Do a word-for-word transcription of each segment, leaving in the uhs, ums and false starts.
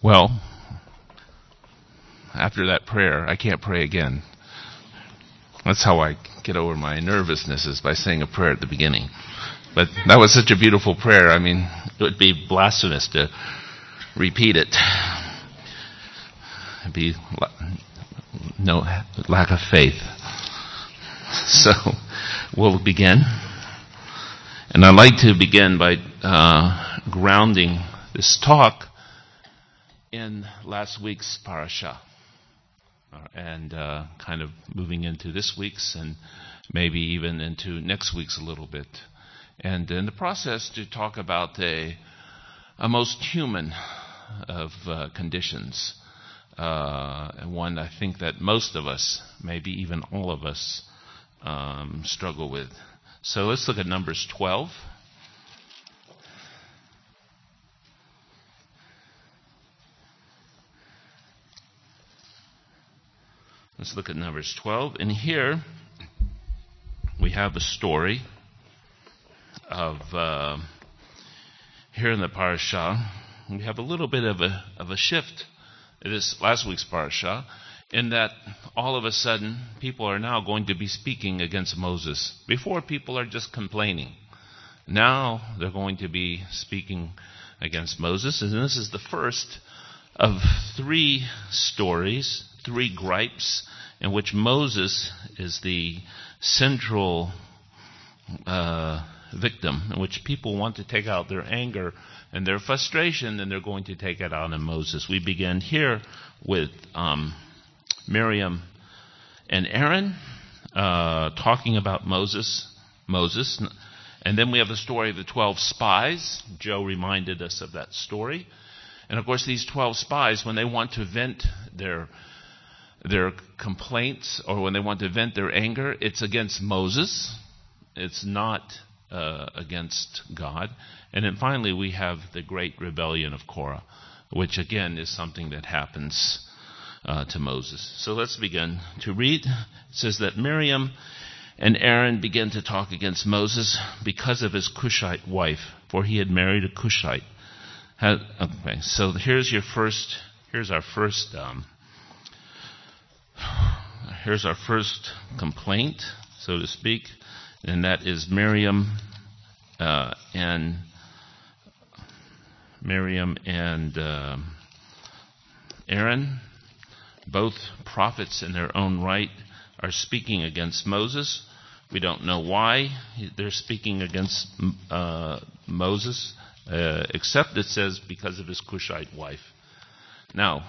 Well, after that prayer, I can't pray again. That's how I get over my nervousness, is by saying a prayer at the beginning. But that was such a beautiful prayer. I mean, it would be blasphemous to repeat it. It'd be no lack of faith. So we'll begin. And I'd like to begin by uh, grounding this talk in last week's parasha. And uh, kind of moving into this week's and maybe even into next week's a little bit. And in the process to talk about a, a most human of uh, conditions. Uh, and one I think that most of us, maybe even all of us, um, struggle with. So let's look at Numbers twelve. Let's look at Numbers twelve. And here we have a story of, uh, here in the parasha, we have a little bit of a of a shift. It is last week's parasha, in that all of a sudden people are now going to be speaking against Moses. Before, people are just complaining. Now they're going to be speaking against Moses. And this is the first of three stories, three gripes, in which Moses is the central uh, victim, in which people want to take out their anger and their frustration, and they're going to take it out on Moses. We begin here with um, Miriam and Aaron uh, talking about Moses, Moses, and then we have the story of the twelve spies. Joe reminded us of that story. And of course, these twelve spies, when they want to vent their their complaints or when they want to vent their anger, it's against Moses. It's not uh, against God. And then finally, we have the great rebellion of Korah, which again is something that happens uh, to Moses. So let's begin to read. It says that Miriam and Aaron began to talk against Moses because of his Cushite wife, for he had married a Cushite. Okay, so here's your first. Here's our first. Um, here's our first complaint, so to speak, and that is Miriam uh, and Miriam and uh, Aaron, both prophets in their own right, are speaking against Moses. We don't know why they're speaking against uh, Moses. Uh, except it says because of his Cushite wife. Now,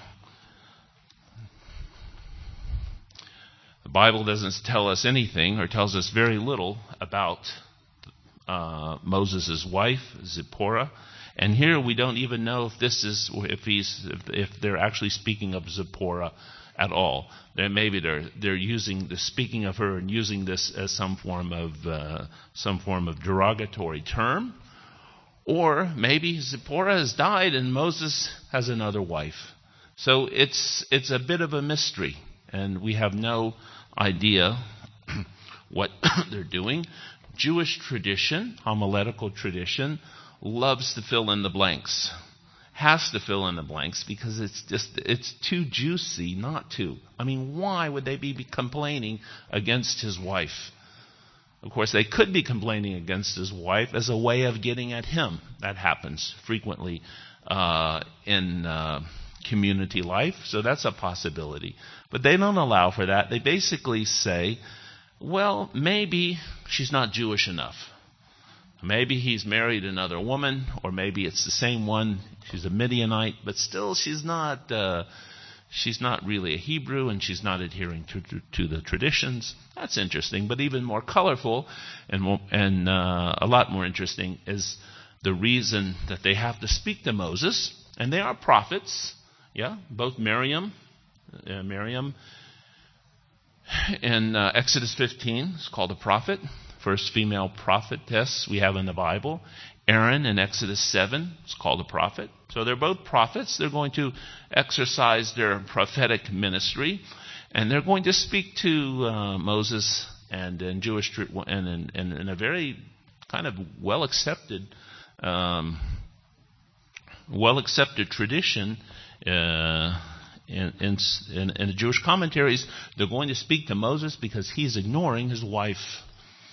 the Bible doesn't tell us anything, or tells us very little about uh, Moses' wife, Zipporah. And here we don't even know if this is if he's if, if they're actually speaking of Zipporah at all. Then maybe they're they're using the speaking of her and using this as some form of uh, some form of derogatory term. Or maybe Zipporah has died and Moses has another wife. So it's it's a bit of a mystery, and we have no idea what they're doing. Jewish tradition, homiletical tradition, loves to fill in the blanks. Has to fill in the blanks because it's just it's too juicy not to. I mean, why would they be complaining against his wife? Of course, they could be complaining against his wife as a way of getting at him. That happens frequently uh, in uh, community life, so that's a possibility. But they don't allow for that. They basically say, well, maybe she's not Jewish enough. Maybe he's married another woman, or maybe it's the same one. She's a Midianite, but still she's not... Uh, She's not really a Hebrew, and she's not adhering to, to, to the traditions. That's interesting, but even more colorful and more, and uh, a lot more interesting is the reason that they have to speak to Moses. And they are prophets, yeah. Both Miriam, uh, Miriam, in uh, Exodus fifteen is called a prophet, first female prophetess we have in the Bible. Aaron in Exodus seven is called a prophet. So they're both prophets. They're going to exercise their prophetic ministry, and they're going to speak to uh, Moses and in Jewish and in, and in a very kind of well accepted, um, well accepted tradition Uh, in, in, in, in the Jewish commentaries, they're going to speak to Moses because he's ignoring his wife.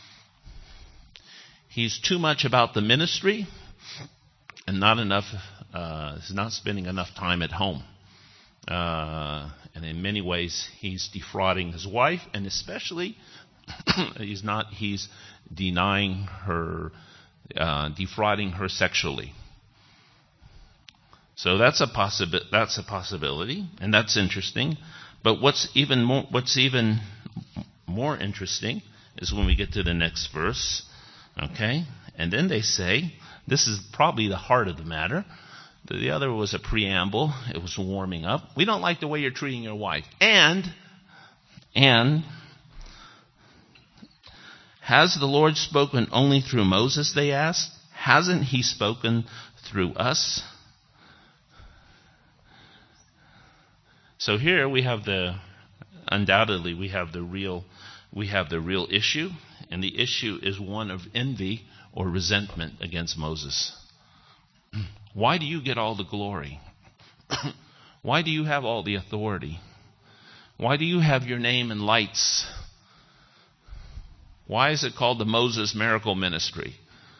He's too much about the ministry and not enough, uh, he's not spending enough time at home. Uh, and in many ways, he's defrauding his wife, and especially, he's not, he's denying her, uh, defrauding her sexually. So that's a possi- that's a possibility, and that's interesting. But what's even more, what's even more interesting is when we get to the next verse, okay? And then they say, this is probably the heart of the matter. The other was a preamble. It was warming up. We don't like the way you're treating your wife. And, and, has the Lord spoken only through Moses, they asked? Hasn't he spoken through us? So here we have the, undoubtedly we have the real, we have the real issue, and the issue is one of envy or resentment against Moses. Why do you get all the glory? Why do you have all the authority? Why do you have your name in lights? Why is it called the Moses Miracle Ministry?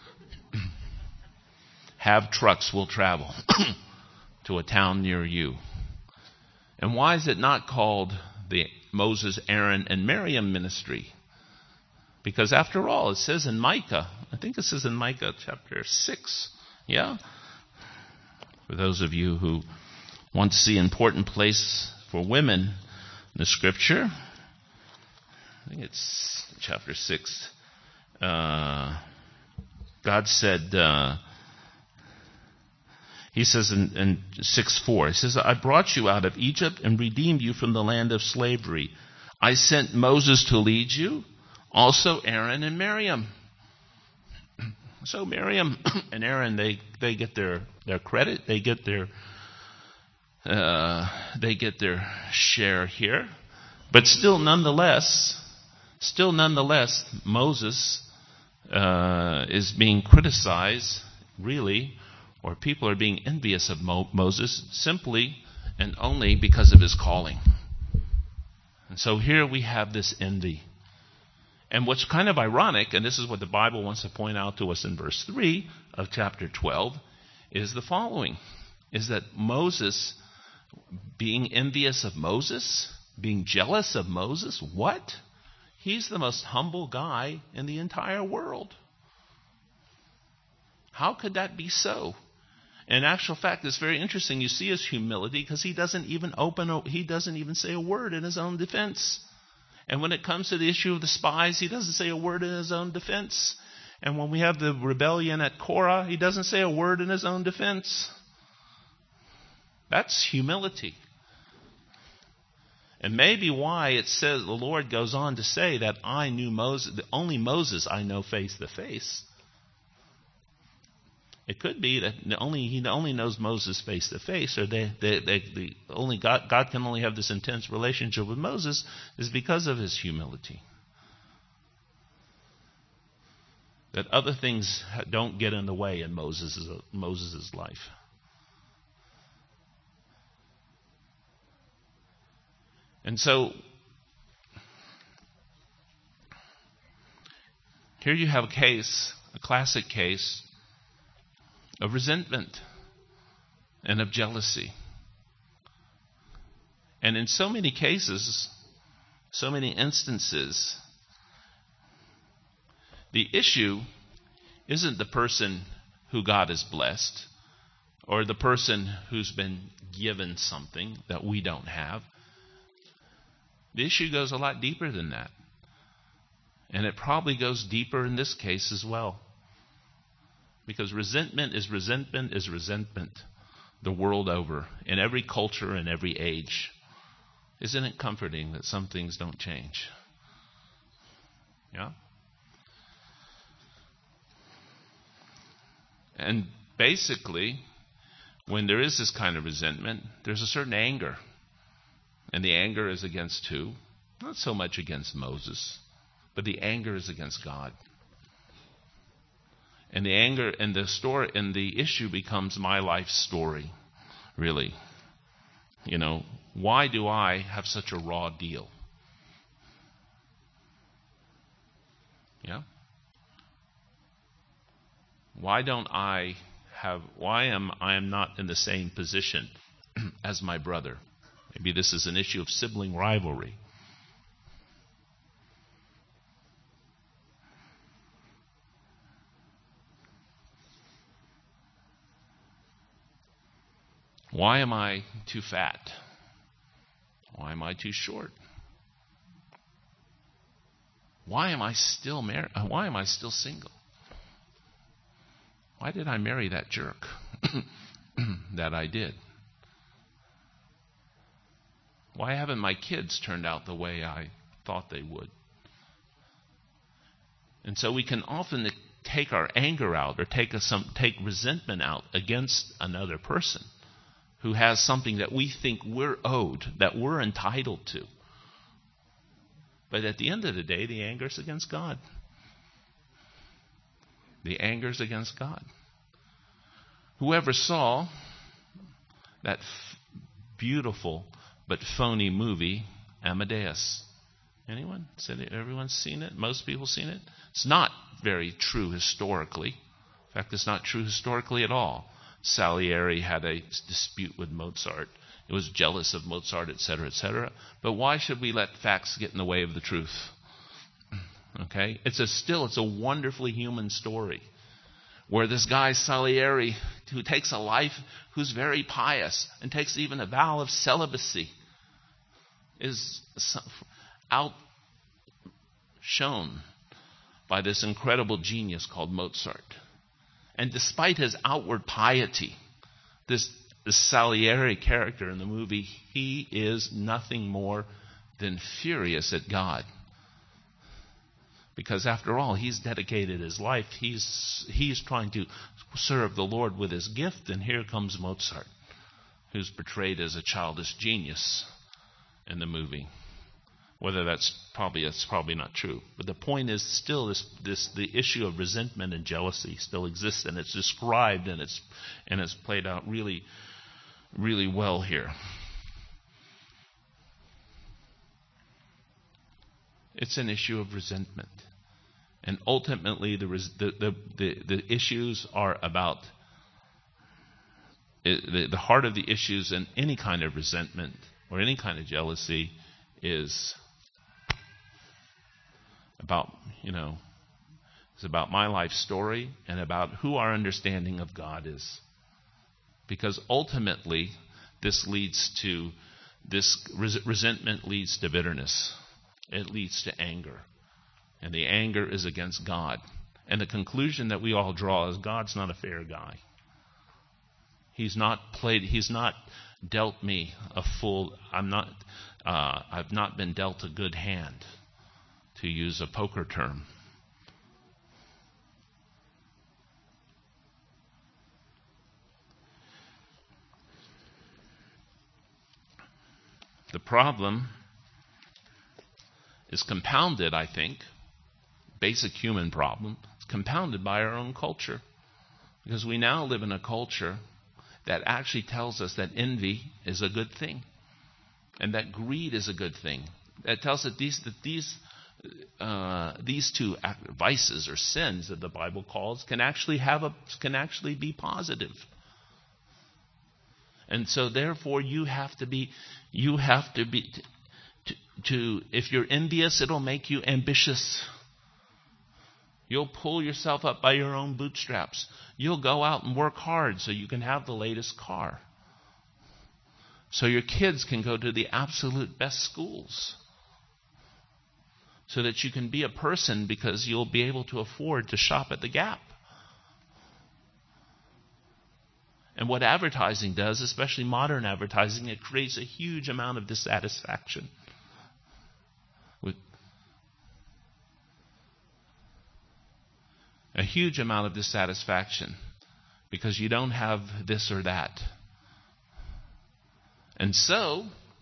Have trucks will travel to a town near you. And why is it not called the Moses, Aaron, and Miriam Ministry? Because after all, it says in Micah, I think it says in Micah chapter six, yeah? For those of you who want to see important place for women in the scripture, I think it's chapter six. Uh, God said, uh, he says in, in six four, he says, I brought you out of Egypt and redeemed you from the land of slavery. I sent Moses to lead you, also Aaron and Miriam. So Miriam and Aaron, they, they get their, their credit, they get their uh, they get their share here. But still nonetheless, still nonetheless, Moses uh, is being criticized, really, or people are being envious of Mo- Moses simply and only because of his calling. And so here we have this envy. And what's kind of ironic, and this is what the Bible wants to point out to us in verse three of chapter twelve, is the following, is that Moses, being envious of Moses, being jealous of Moses, what? He's the most humble guy in the entire world. How could that be so? In actual fact, it's very interesting. You see his humility because he doesn't even open, a, he doesn't even say a word in his own defense. And when it comes to the issue of the spies, he doesn't say a word in his own defense. And when we have the rebellion at Korah, he doesn't say a word in his own defense. That's humility. And maybe why it says, the Lord goes on to say that I knew Moses, the only Moses I know face to face. It could be that only he only knows Moses face to face, or they, they, they, the only God, God can only have this intense relationship with Moses is because of his humility. That other things don't get in the way in Moses' Moses' life. And so here you have a case, a classic case of resentment and of jealousy. And in so many cases, so many instances, the issue isn't the person who God has blessed or the person who's been given something that we don't have. The issue goes a lot deeper than that. And it probably goes deeper in this case as well. Because resentment is resentment is resentment the world over, in every culture and every age. Isn't it comforting that some things don't change? Yeah? And basically, when there is this kind of resentment, there's a certain anger. And the anger is against who? Not so much against Moses, but the anger is against God. And the anger and the story and the issue becomes my life story, really. You know, why do I have such a raw deal? Yeah? Why don't I have, why am I am not in the same position as my brother? Maybe this is an issue of sibling rivalry. Why am I too fat? Why am I too short? Why am I still married? Why am I still single? Why did I marry that jerk that I did? Why haven't my kids turned out the way I thought they would? And so we can often take our anger out or take a, some take resentment out against another person who has something that we think we're owed, that we're entitled to. But at the end of the day, the anger is against God. The anger is against God. Whoever saw that f- beautiful but phony movie, Amadeus? Anyone? Everyone's seen it? Most people seen it? It's not very true historically. In fact, it's not true historically at all. Salieri had a dispute with Mozart. It was jealous of Mozart, et cetera, et cetera. But why should we let facts get in the way of the truth? Okay? It's a still, it's a wonderfully human story where this guy Salieri, who takes a life, who's very pious and takes even a vow of celibacy, is outshone by this incredible genius called Mozart. And despite his outward piety, this, this Salieri character in the movie, he is nothing more than furious at God. Because after all, he's dedicated his life. He's, he's trying to serve the Lord with his gift. And here comes Mozart, who's portrayed as a childish genius in the movie. Whether that's probably that's probably not true. But the point is still this this the issue of resentment and jealousy still exists, and it's described and it's and it's played out really, really well here. It's an issue of resentment. And ultimately the the the, the, the issues are about the, the heart of the issues in any kind of resentment or any kind of jealousy is about, you know, it's about my life story and about who our understanding of God is. Because ultimately, this leads to, this res- resentment leads to bitterness. It leads to anger. And the anger is against God. And the conclusion that we all draw is God's not a fair guy. He's not played, he's not dealt me a full, I'm not, uh, I've not been dealt a good hand, to use a poker term. The problem is compounded, I think, basic human problem, it's compounded by our own culture. Because we now live in a culture that actually tells us that envy is a good thing. And that greed is a good thing. That tells us that these, that these Uh, these two vices or sins that the Bible calls can actually have a can actually be positive. And so therefore you have to be you have to be to, to if you're envious, it'll make you ambitious. You'll pull yourself up by your own bootstraps. You'll go out and work hard so you can have the latest car. So your kids can go to the absolute best schools. So that you can be a person because you'll be able to afford to shop at the Gap. And what advertising does, especially modern advertising, it creates a huge amount of dissatisfaction. With a huge amount of dissatisfaction because you don't have this or that. And so,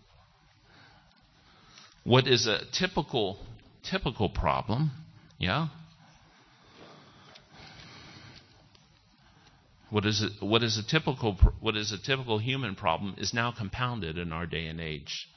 what is a typical typical problem, yeah, What is a, what is a typical what is a typical human problem is now compounded in our day and age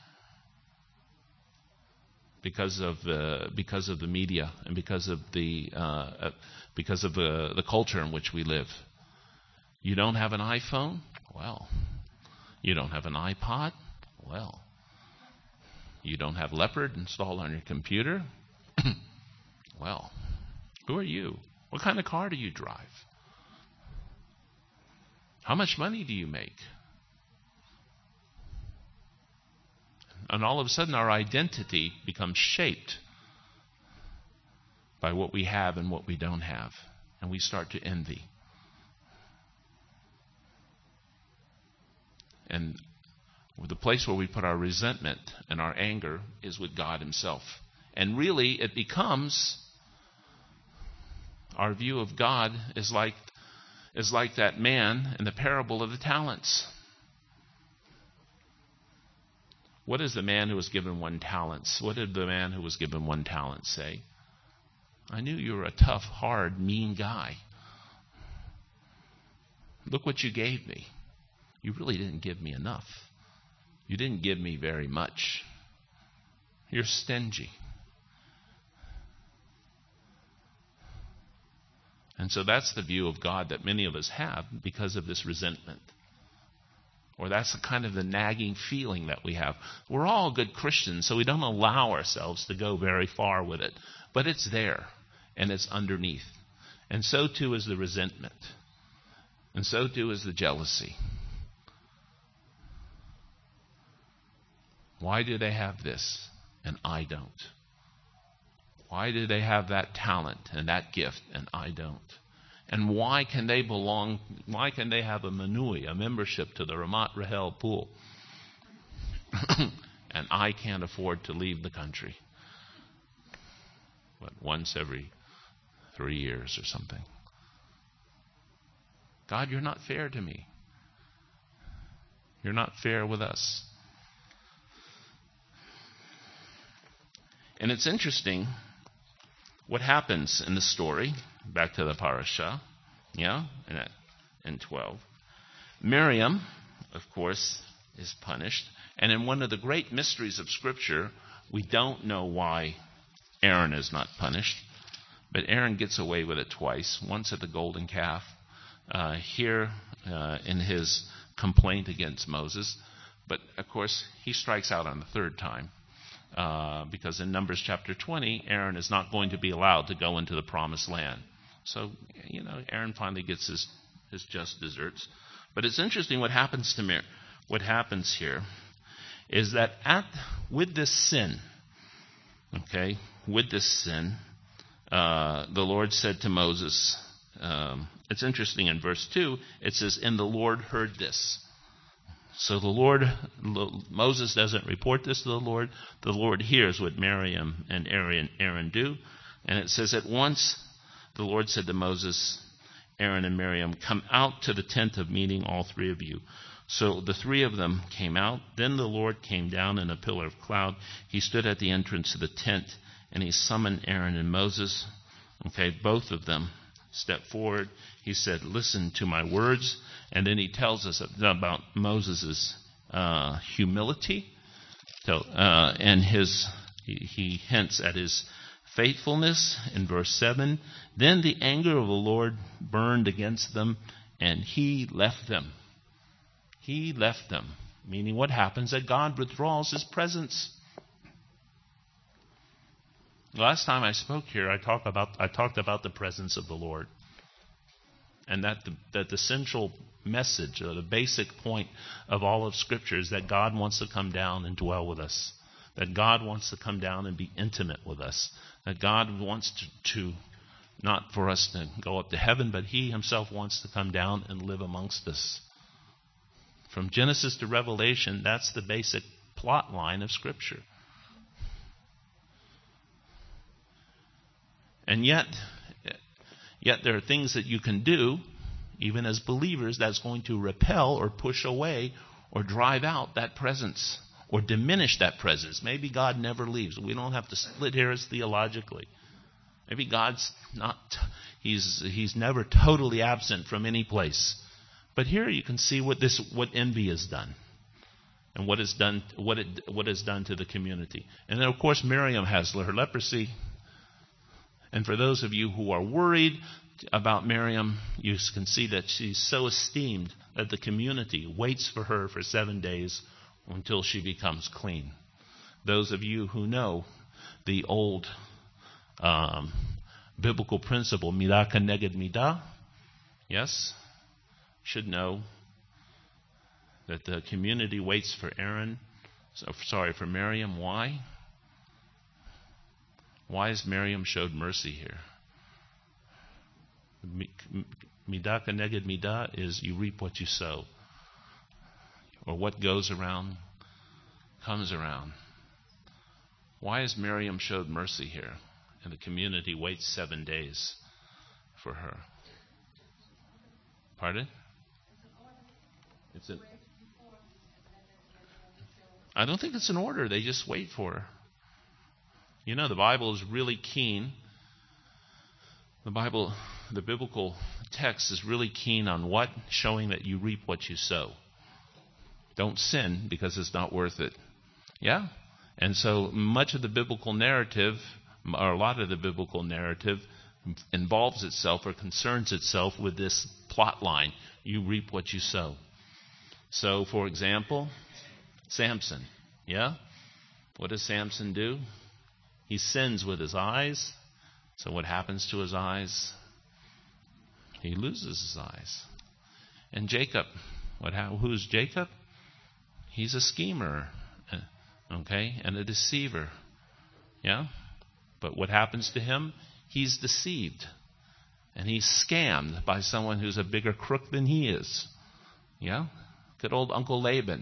because of uh, because of the media and because of the uh, uh, because of the the culture in which we live. You don't have an iPhone? Well, you don't have an iPod? Well, you don't have Leopard installed on your computer? Well, who are you? What kind of car do you drive? How much money do you make? And all of a sudden our identity becomes shaped by what we have and what we don't have. And we start to envy. And the place where we put our resentment and our anger is with God himself. And really it becomes, our view of God is like is like that man in the parable of the talents. What is the man who was given one talent? What did the man who was given one talent say? I knew you were a tough, hard, mean guy. Look what you gave me. You really didn't give me enough. You didn't give me very much. You're stingy. And so that's the view of God that many of us have because of this resentment. Or that's the kind of the nagging feeling that we have. We're all good Christians, so we don't allow ourselves to go very far with it. But it's there, and it's underneath. And so too is the resentment. And so too is the jealousy. Why do they have this and I don't? Why do they have that talent and that gift and I don't? And why can they belong, why can they have a manui, a membership to the Ramat Rahel pool? And I can't afford to leave the country. But once every three years or something. God, you're not fair to me. You're not fair with us. And it's interesting what happens in the story, back to the parasha, yeah, in twelve. Miriam, of course, is punished. And in one of the great mysteries of Scripture, we don't know why Aaron is not punished. But Aaron gets away with it twice. Once at the golden calf, uh, here uh, in his complaint against Moses. But, of course, he strikes out on the third time. Uh, because in Numbers chapter twenty, Aaron is not going to be allowed to go into the promised land. So, you know, Aaron finally gets his, his just desserts. But it's interesting what happens to Mir- what happens here is that at with this sin, okay, with this sin, uh, the Lord said to Moses, um, it's interesting in verse two, it says, and the Lord heard this. So the Lord, Moses doesn't report this to the Lord. The Lord hears what Miriam and Aaron, Aaron do. And it says, at once the Lord said to Moses, Aaron and Miriam, come out to the tent of meeting, all three of you. So the three of them came out. Then the Lord came down in a pillar of cloud. He stood at the entrance of the tent, and he summoned Aaron and Moses. Okay, both of them stepped forward. He said, listen to my words. And then he tells us about Moses' uh, humility. So, uh, and his he, he hints at his faithfulness in verse seven. Then the anger of the Lord burned against them, and he left them. He left them. Meaning what happens? That God withdraws his presence. Last time I spoke here, I talked about I talked about the presence of the Lord. And that the, that the central message, or the basic point of all of Scripture is that God wants to come down and dwell with us. That God wants to come down and be intimate with us. That God wants to, to not for us to go up to heaven, but he himself wants to come down and live amongst us. From Genesis to Revelation, that's the basic plot line of Scripture. And yet, yet there are things that you can do, even as believers, that's going to repel or push away or drive out that presence or diminish that presence. Maybe God never leaves. We don't have to split hairs theologically. Maybe God's not, he's he's never totally absent from any place. But here you can see what this what envy has done. And what it's done what it what it's done to the community. And then of course Miriam has her leprosy. And for those of you who are worried about Miriam, you can see that she's so esteemed that the community waits for her for seven days until she becomes clean. Those of you who know the old um, biblical principle, midah keneged midah, yes, should know that the community waits for Aaron, so, sorry, for Miriam. Why? Why has Miriam showed mercy here? Midah keneged midah is you reap what you sow. Or what goes around comes around. Why has Miriam showed mercy here? And the community waits seven days for her. Pardon? It's an, I don't think it's an order. They just wait for her. You know, the Bible is really keen. The Bible, the biblical text is really keen on what? Showing that you reap what you sow. Don't sin because it's not worth it. Yeah? And so much of the biblical narrative, or a lot of the biblical narrative, involves itself or concerns itself with this plot line. You reap what you sow. So, for example, Samson. Yeah? What does Samson do? He sins with his eyes. So what happens to his eyes? He loses his eyes. And Jacob. What? Who's Jacob? He's a schemer. Okay? And a deceiver. Yeah? But what happens to him? He's deceived. And he's scammed by someone who's a bigger crook than he is. Yeah? Good old Uncle Laban.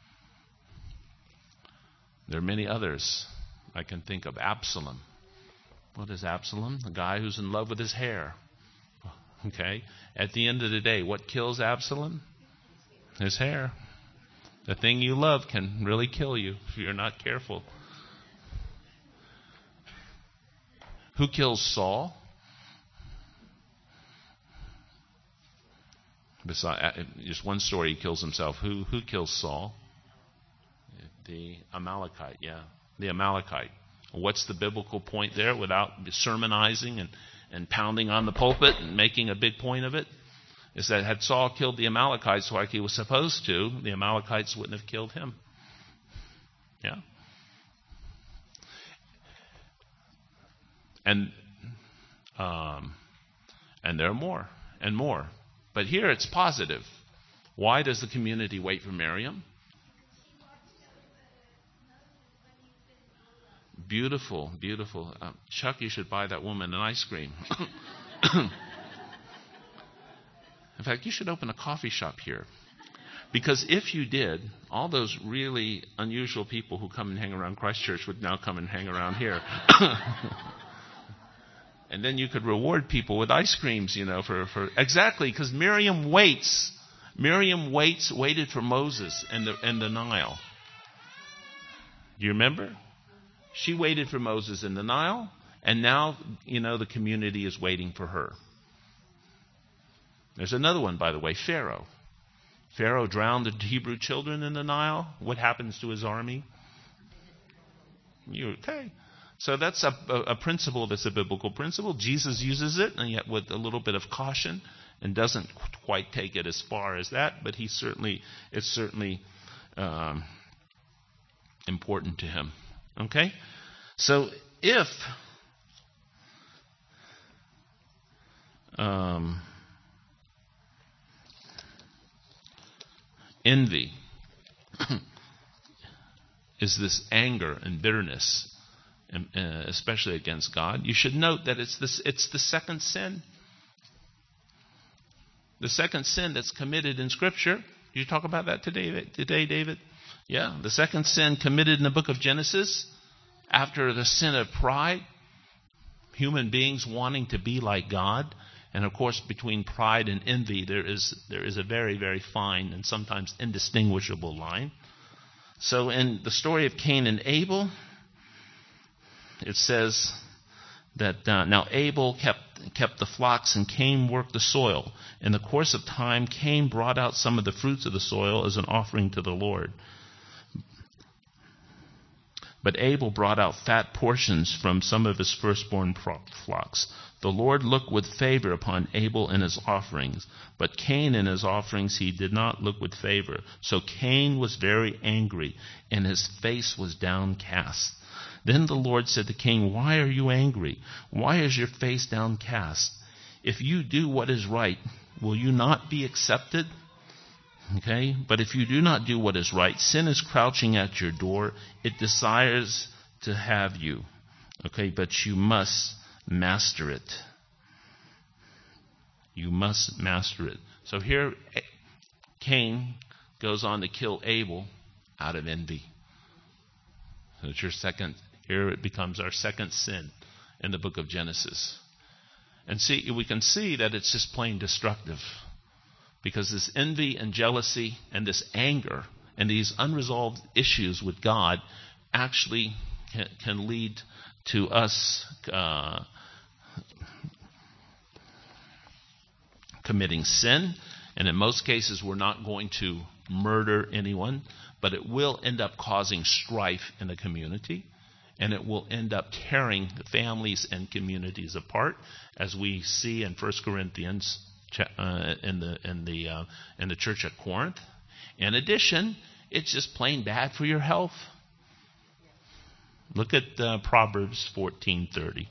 There are many others I can think of. Absalom. What is Absalom? The guy who's in love with his hair. Okay? At the end of the day, what kills Absalom? His hair. The thing you love can really kill you if you're not careful. Who kills Saul? Besides, just one story, he kills himself. Who who kills Saul? The Amalekite, yeah. The Amalekite. What's the biblical point there without sermonizing and, and pounding on the pulpit and making a big point of it? Is that had Saul killed the Amalekites like he was supposed to, the Amalekites wouldn't have killed him. Yeah? And um, and there are more and more. But here it's positive. Why does the community wait for Miriam? Beautiful, beautiful. Uh, Chuck, you should buy that woman an ice cream. In fact, you should open a coffee shop here. Because if you did, all those really unusual people who come and hang around Christ Church would now come and hang around here. And then you could reward people with ice creams, you know, for, for exactly, because Miriam waits. Miriam waits, waited for Moses and the, and the Nile. Do you remember? She waited for Moses in the Nile, and now, you know, the community is waiting for her. There's another one, by the way, Pharaoh. Pharaoh drowned the Hebrew children in the Nile. What happens to his army? You okay? So that's a, a, a principle that's a biblical principle. Jesus uses it, and yet with a little bit of caution, and doesn't quite take it as far as that. But he certainly, it's certainly um, important to him. Okay, so if um, envy is this anger and bitterness, and, uh, especially against God, you should note that it's this, it's the second sin. The second sin that's committed in Scripture. Did you talk about that today, today, David? Yeah, the second sin committed in the book of Genesis, after the sin of pride, human beings wanting to be like God. And of course, between pride and envy, there is there is a very, very fine and sometimes indistinguishable line. So in the story of Cain and Abel, it says that uh, now Abel kept kept the flocks and Cain worked the soil. In the course of time, Cain brought out some of the fruits of the soil as an offering to the Lord. But Abel brought out fat portions from some of his firstborn flocks. The Lord looked with favor upon Abel and his offerings, but Cain and his offerings he did not look with favor. So Cain was very angry, and his face was downcast. Then the Lord said to Cain, "Why are you angry? Why is your face downcast? If you do what is right, will you not be accepted?" Okay, but if you do not do what is right, sin is crouching at your door. It desires to have you. Okay, but you must master it. You must master it. So here, Cain goes on to kill Abel out of envy. So it's your second. Here it becomes our second sin in the book of Genesis. And see, we can see that it's just plain destructive. Because this envy and jealousy and this anger and these unresolved issues with God actually can, can lead to us uh, committing sin. And in most cases, we're not going to murder anyone, but it will end up causing strife in the community. And it will end up tearing families and communities apart, as we see in First Corinthians Uh, in the in the uh, in the church at Corinth. In addition, it's just plain bad for your health. Look at uh, Proverbs fourteen thirty.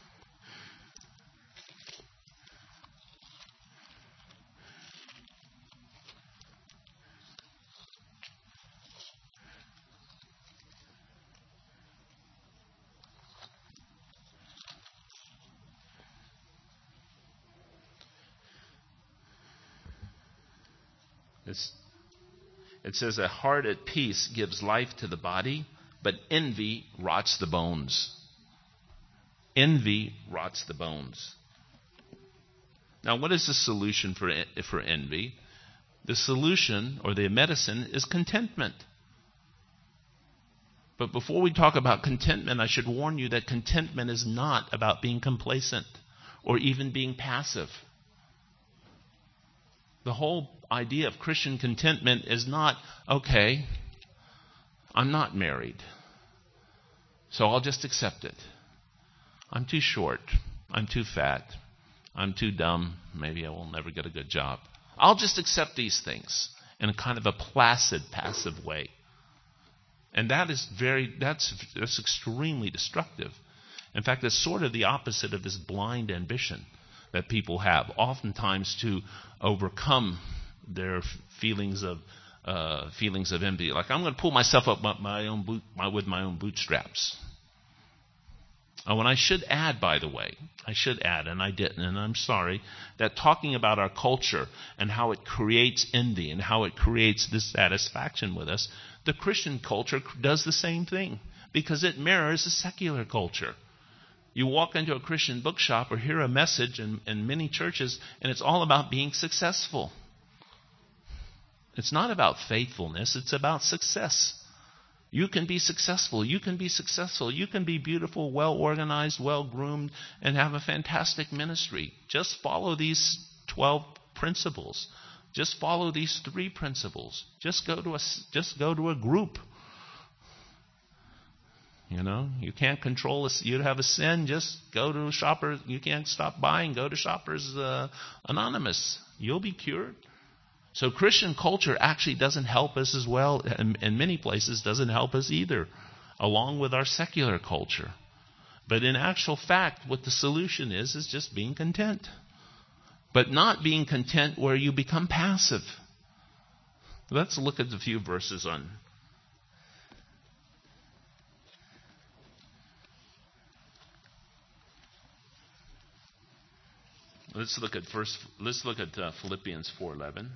It's, it says, "A heart at peace gives life to the body, but envy rots the bones." Envy rots the bones. Now, what is the solution for, for envy? The solution, or the medicine, is contentment. But before we talk about contentment, I should warn you that contentment is not about being complacent or even being passive. The whole idea of Christian contentment is not, okay, I'm not married, so I'll just accept it. I'm too short. I'm too fat. I'm too dumb. Maybe I will never get a good job. I'll just accept these things in a kind of a placid, passive way. And that is very, that's, that's extremely destructive. In fact, it's sort of the opposite of this blind ambition that people have, oftentimes to overcome their feelings of uh, feelings of envy. Like, I'm going to pull myself up my, my own boot, my, with my own bootstraps. Oh, and I should add, by the way, I should add, and I didn't, and I'm sorry, that talking about our culture and how it creates envy and how it creates dissatisfaction with us, the Christian culture does the same thing because it mirrors the secular culture. You walk into a Christian bookshop or hear a message in, in many churches, and it's all about being successful. It's not about faithfulness. It's about success. You can be successful. You can be successful. You can be beautiful, well-organized, well-groomed, and have a fantastic ministry. Just follow these twelve principles. Just follow these three principles. Just go to a, just go to a group. You know, you can't control this. You have a sin, just go to Shoppers. You can't stop buying, go to Shoppers uh, Anonymous. You'll be cured. So Christian culture actually doesn't help us as well, and in many places doesn't help us either, along with our secular culture. But in actual fact, what the solution is, is just being content. But not being content where you become passive. Let's look at a few verses on Let's look at first. Let's look at uh, Philippians four eleven.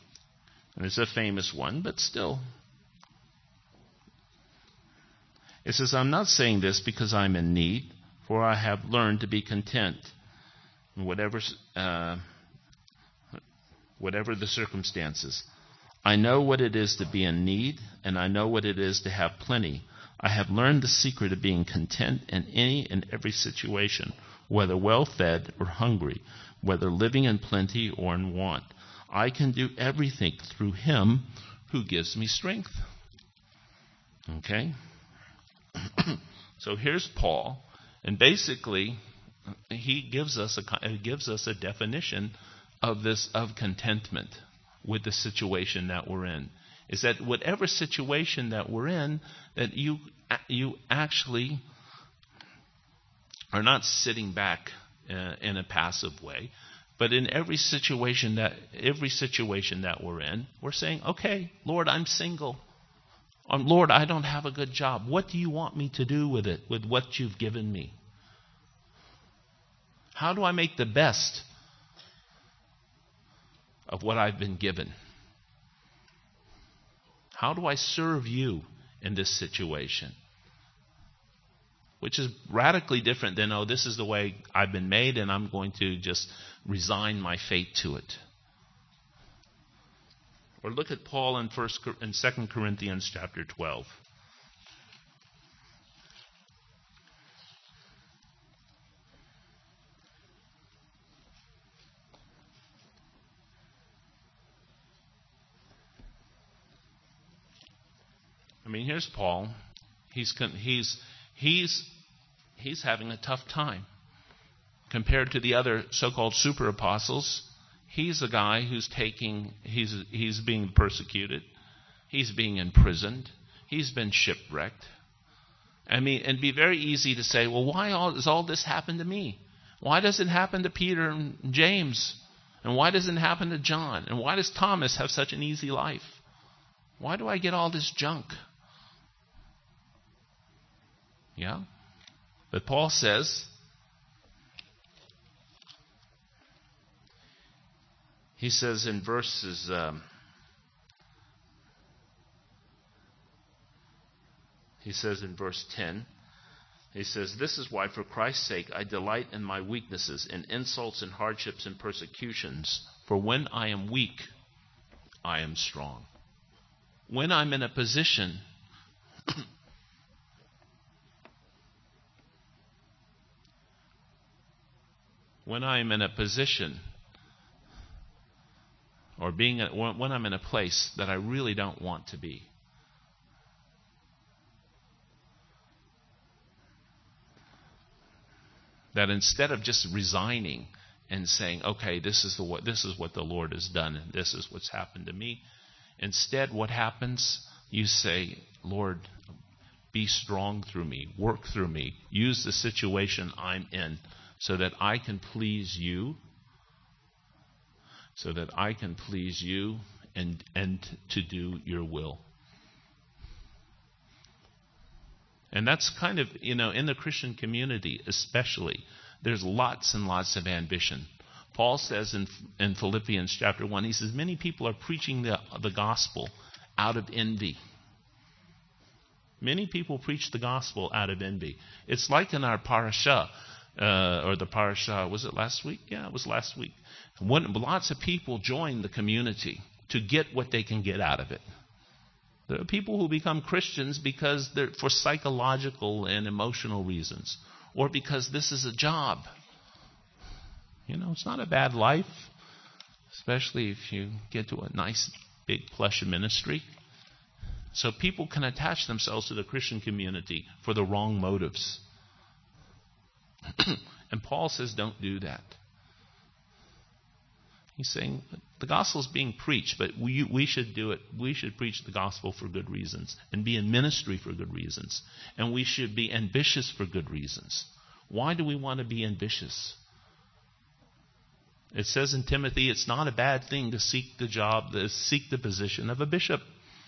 And it's a famous one, but still. It says, I'm not saying this because I'm in need, for I have learned to be content in whatever, uh, whatever the circumstances. I know what it is to be in need, and I know what it is to have plenty. I have learned the secret of being content in any and every situation, whether well-fed or hungry, whether living in plenty or in want. I can do everything through him who gives me strength. Okay? So here's Paul, and basically he gives us a gives us a definition of this of contentment with the situation that we're in. Is that whatever situation that we're in, that you you actually are not sitting back uh, in a passive way, but in every situation that every situation that we're in, we're saying, okay, Lord, I'm single. Um, Lord, I don't have a good job. What do you want me to do with it, with what you've given me? How do I make the best of what I've been given? How do I serve you in this situation? Which is radically different than, oh, this is the way I've been made and I'm going to just resign my fate to it. Or look at Paul in First in Second Corinthians chapter twelve. I mean, here's Paul. He's he's he's he's having a tough time compared to the other so-called super apostles. He's a guy who's taking, he's he's being persecuted. He's being imprisoned. He's been shipwrecked. I mean, it'd be very easy to say, well, why all, does all this happen to me? Why does it happen to Peter and James? And why doesn't it happen to John? And why does Thomas have such an easy life? Why do I get all this junk? Yeah? But Paul says, He says in verses, um, he says in verse ten, he says, this is why for Christ's sake I delight in my weaknesses, in insults and hardships and persecutions. For when I am weak, I am strong. When I'm in a position when I'm in a position or being when I'm in a place that I really don't want to be. That instead of just resigning and saying, okay, this is the what this is what the Lord has done and this is what's happened to me, instead what happens? You say, Lord, be strong through me, work through me, use the situation I'm in so that I can please you. So that I can please you and and to do your will. And that's kind of, you know, in the Christian community especially, there's lots and lots of ambition. Paul says in in Philippians chapter one, he says, many people are preaching the, the gospel out of envy. Many people preach the gospel out of envy. It's like in our parashah, uh, or the parashah, was it last week? Yeah, it was last week. When lots of people join the community to get what they can get out of it. There are people who become Christians because they're for psychological and emotional reasons, or because this is a job. You know, it's not a bad life, especially if you get to a nice big plush ministry. So people can attach themselves to the Christian community for the wrong motives. And Paul says, don't do that. He's saying the gospel is being preached, but we we should do it. We should preach the gospel for good reasons and be in ministry for good reasons. And we should be ambitious for good reasons. Why do we want to be ambitious? It says in Timothy, it's not a bad thing to seek the job, to seek the position of a bishop.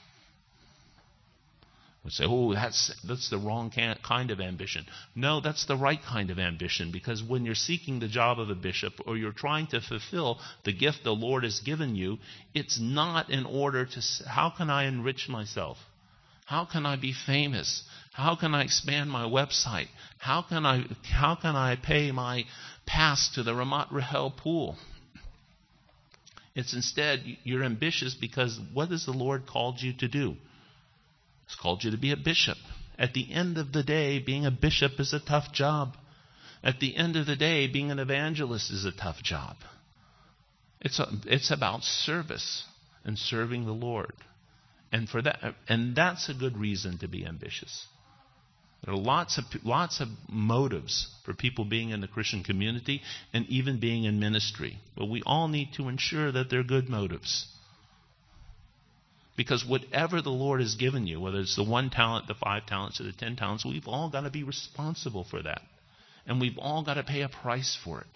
We say, oh, that's that's the wrong kind of ambition. No, that's the right kind of ambition, because when you're seeking the job of a bishop or you're trying to fulfill the gift the Lord has given you, it's not in order to, how can I enrich myself? How can I be famous? How can I expand my website? How can I how can I pay my pass to the Ramat Rahel pool? It's instead, you're ambitious because what has the Lord called you to do? He's called you to be a bishop. At the end of the day, being a bishop is a tough job. At the end of the day, being an evangelist is a tough job. It's a, it's about service and serving the Lord. And for that, and that's a good reason to be ambitious. There are lots of lots of motives for people being in the Christian community and even being in ministry. But we all need to ensure that they're good motives. Because whatever the Lord has given you, whether it's the one talent, the five talents, or the ten talents, we've all got to be responsible for that. And we've all got to pay a price for it.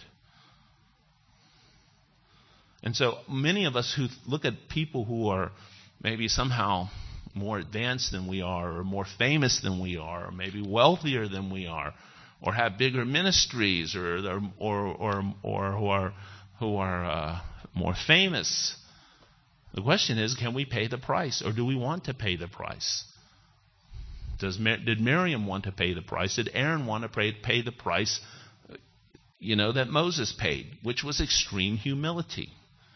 And so many of us who look at people who are maybe somehow more advanced than we are, or more famous than we are, or maybe wealthier than we are, or have bigger ministries, or or or or who are who are uh, more famous. The question is, can we pay the price, or do we want to pay the price? Does did Miriam want to pay the price? Did Aaron want to pay, pay the price? You know, that Moses paid, which was extreme humility.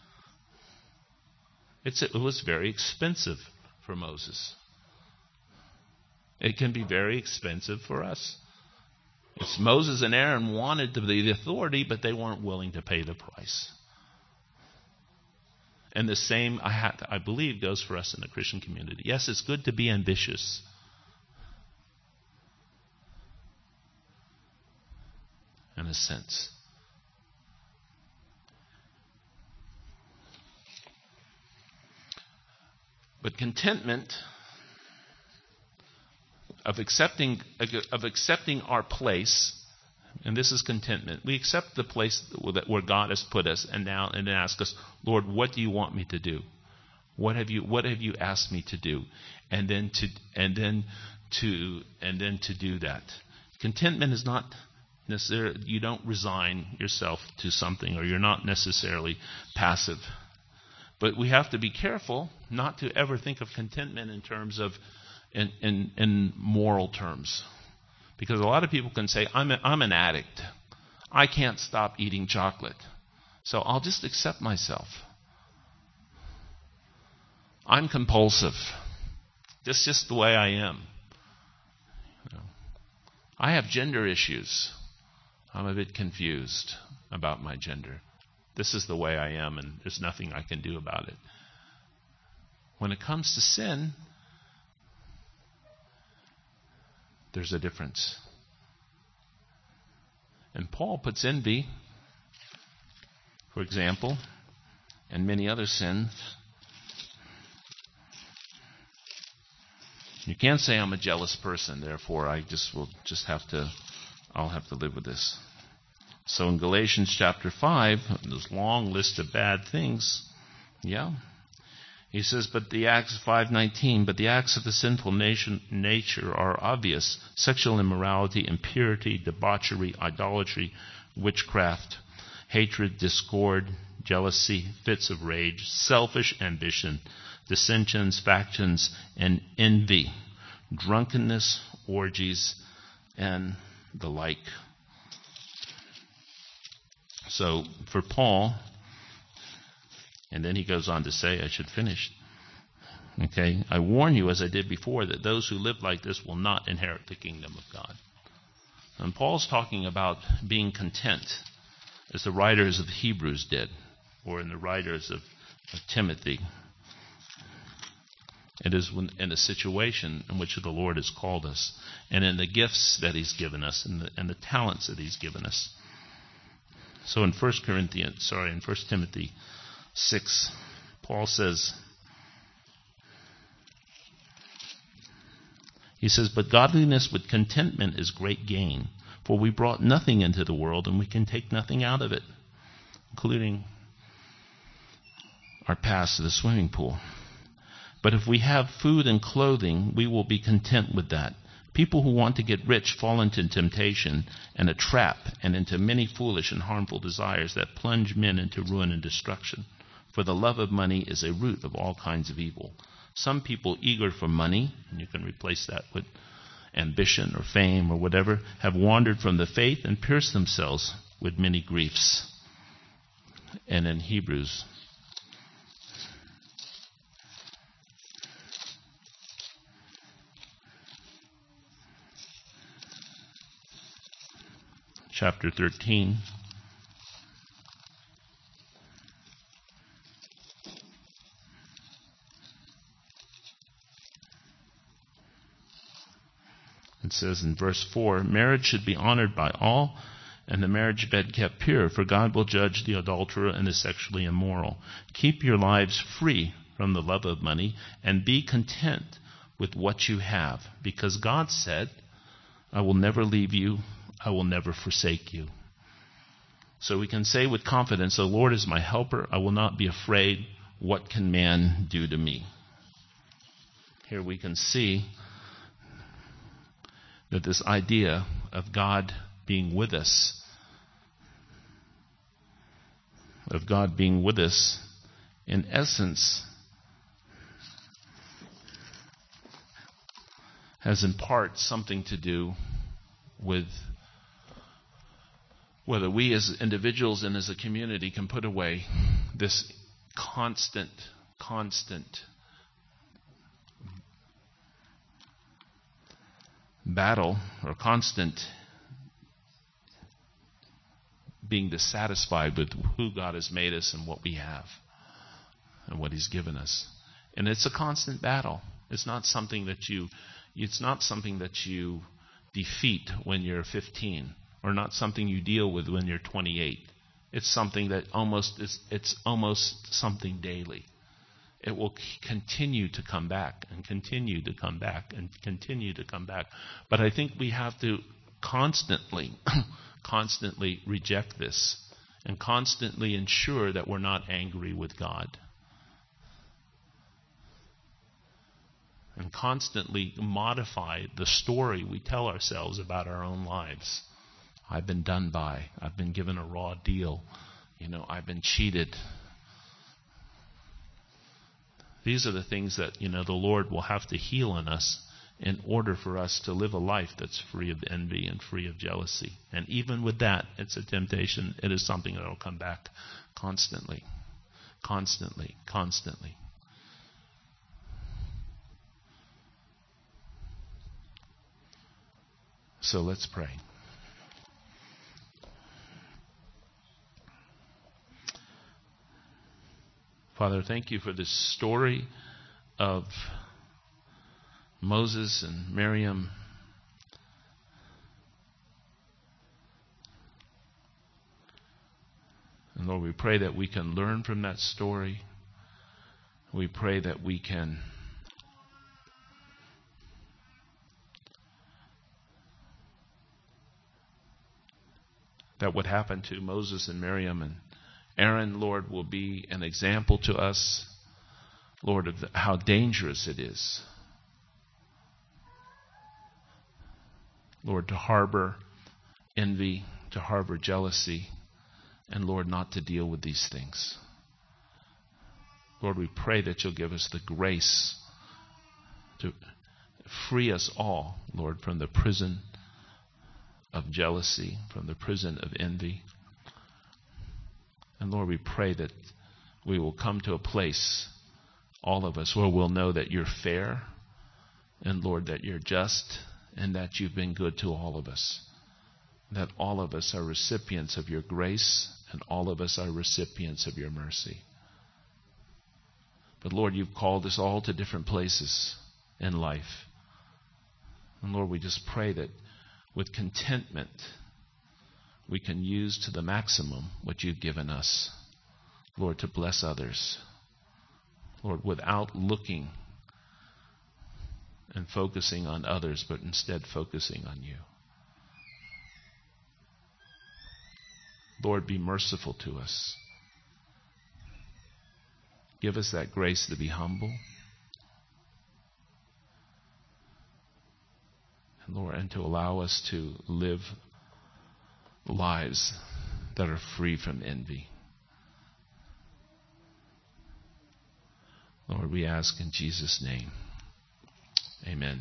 It's, it was very expensive for Moses. It can be very expensive for us. It's Moses and Aaron wanted to be the authority, but they weren't willing to pay the price. And the same, I, have to, I believe, goes for us in the Christian community. Yes, it's good to be ambitious. In a sense. But contentment of accepting of accepting our place, and this is contentment. We accept the place where God has put us, and now and then ask us, Lord, what do you want me to do? What have you what have you asked me to do? And then to and then to and then to do that. Contentment is not necessarily, you don't resign yourself to something, or you're not necessarily passive. But we have to be careful not to ever think of contentment in terms of, in, in, in moral terms. Because a lot of people can say, I'm, a, I'm an addict. I can't stop eating chocolate. So I'll just accept myself. I'm compulsive. That's just the way I am. You know, I have gender issues. I'm a bit confused about my gender. This is the way I am, and there's nothing I can do about it. When it comes to sin, there's a difference. And Paul puts envy, for example, and many other sins. You can't say I'm a jealous person, therefore I just will just have to, I'll have to live with this. So in Galatians chapter five, this long list of bad things, yeah. He says, but the acts, five nineteen, but the acts of the sinful nation, nature are obvious. Sexual immorality, impurity, debauchery, idolatry, witchcraft, hatred, discord, jealousy, fits of rage, selfish ambition, dissensions, factions, and envy, drunkenness, orgies, and the like. So for Paul, and then he goes on to say, I should finish. Okay, I warn you, as I did before, that those who live like this will not inherit the kingdom of God. And Paul's talking about being content, as the writers of Hebrews did, or in the writers of, of Timothy. It is when, in a situation in which the Lord has called us, and in the gifts that He's given us, and the, and the talents that He's given us. So in First Corinthians, sorry, in First Timothy six, Paul says, he says, but godliness with contentment is great gain, for we brought nothing into the world, and we can take nothing out of it, including our pass to the swimming pool. But if we have food and clothing, we will be content with that. People who want to get rich fall into temptation and a trap, and into many foolish and harmful desires that plunge men into ruin and destruction. For the love of money is a root of all kinds of evil. Some people eager for money, and you can replace that with ambition or fame or whatever, have wandered from the faith and pierced themselves with many griefs. And in Hebrews, chapter thirteen, it says in verse four, marriage should be honored by all, and the marriage bed kept pure, for God will judge the adulterer and the sexually immoral. Keep your lives free from the love of money, and be content with what you have, because God said, I will never leave you, I will never forsake you. So we can say with confidence, the Lord is my helper, I will not be afraid. What can man do to me? Here we can see that this idea of God being with us, of God being with us, in essence, has in part something to do with whether we as individuals and as a community can put away this constant, constant battle or constant being dissatisfied with who God has made us and what we have and what He's given us. And it's a constant battle. It's not something that you it's not something that you defeat when you're fifteen, or not something you deal with when you're twenty-eight. It's something that almost is it's almost something daily. It will continue to come back and continue to come back and continue to come back. But I think we have to constantly, constantly reject this and constantly ensure that we're not angry with God. And constantly modify the story we tell ourselves about our own lives. I've been done by. I've been given a raw deal. You know, I've been cheated. These are the things that, you know, the Lord will have to heal in us in order for us to live a life that's free of envy and free of jealousy. And even with that, it's a temptation. It is something that will come back constantly, constantly, constantly. So let's pray. Father, thank you for this story of Moses and Miriam. And Lord, we pray that we can learn from that story. We pray that we can that what happened to Moses and Miriam and Aaron, Lord, will be an example to us, Lord, of the, how dangerous it is, Lord, to harbor envy, to harbor jealousy, and Lord, not to deal with these things. Lord, we pray that you'll give us the grace to free us all, Lord, from the prison of jealousy, from the prison of envy. And Lord, we pray that we will come to a place, all of us, where we'll know that you're fair, and Lord, that you're just, and that you've been good to all of us. That all of us are recipients of your grace, and all of us are recipients of your mercy. But Lord, you've called us all to different places in life. And Lord, we just pray that with contentment, we can use to the maximum what you've given us, Lord, to bless others. Lord, without looking and focusing on others, but instead focusing on you. Lord, be merciful to us. Give us that grace to be humble. And Lord, and to allow us to live lives that are free from envy. Lord, Lord, we ask in Jesus' name. Amen.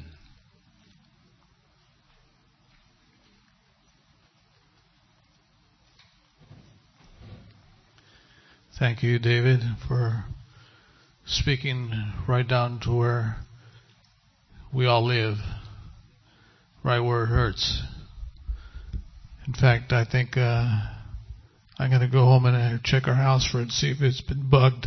Thank you, David, for speaking right down to where we all live, right where it hurts. In fact, I think uh, I'm going to go home and check our house for it and see if it's been bugged.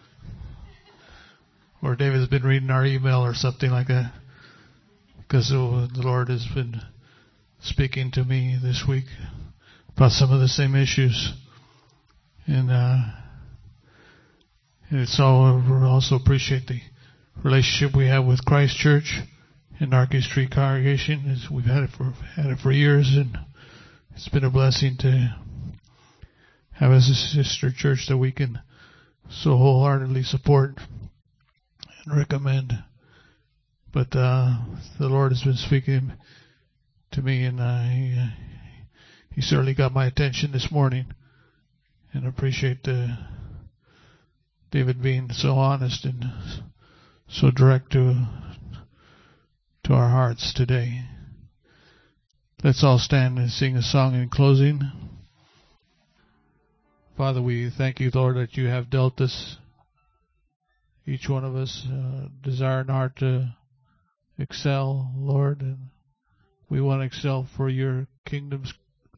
Or David's been reading our email or something like that. Because the Lord has been speaking to me this week about some of the same issues. And uh, it's all, we also appreciate the relationship we have with Christ Church and Arcade Street Congregation. It's, we've had it for had it for years, and it's been a blessing to have as a sister church that we can so wholeheartedly support and recommend. But uh, the Lord has been speaking to me, and uh, he, uh, he certainly got my attention this morning. And I appreciate uh, David being so honest and so direct to to our hearts today. Let's all stand and sing a song in closing. Father, we thank you, Lord, that you have dealt us, each one of us, uh, desire and heart to excel, Lord, and we want to excel for your kingdom's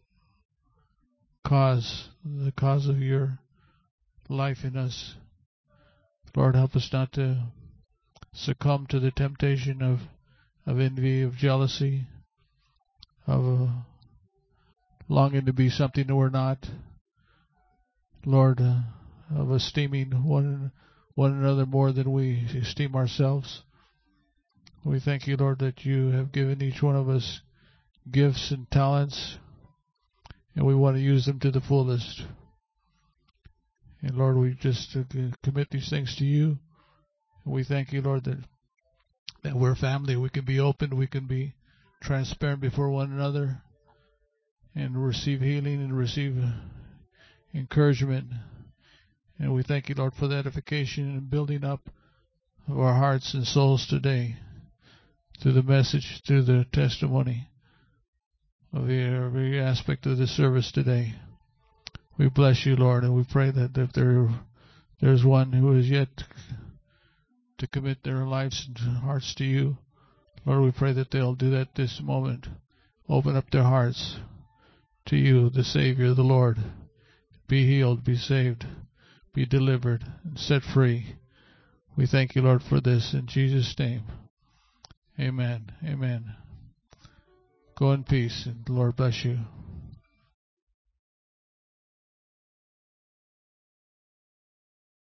cause, the cause of your life in us. Lord, help us not to succumb to the temptation of, of envy, of jealousy, of uh, longing to be something that we're not. Lord, uh, of esteeming one, one another more than we esteem ourselves. We thank you, Lord, that you have given each one of us gifts and talents, and we want to use them to the fullest. And Lord, we just uh, commit these things to you. And we thank you, Lord, that that we're family. We can be open. We can be transparent before one another and receive healing and receive uh, encouragement. And we thank you, Lord, for the edification and building up of our hearts and souls today through the message, through the testimony of every aspect of the service today. We bless you, Lord, and we pray that if there there's one who is yet to commit their lives and hearts to you, Lord, we pray that they'll do that this moment. Open up their hearts to you, the Savior, the Lord. Be healed, be saved, be delivered, and set free. We thank you, Lord, for this in Jesus' name. Amen. Amen. Go in peace, and the Lord bless you.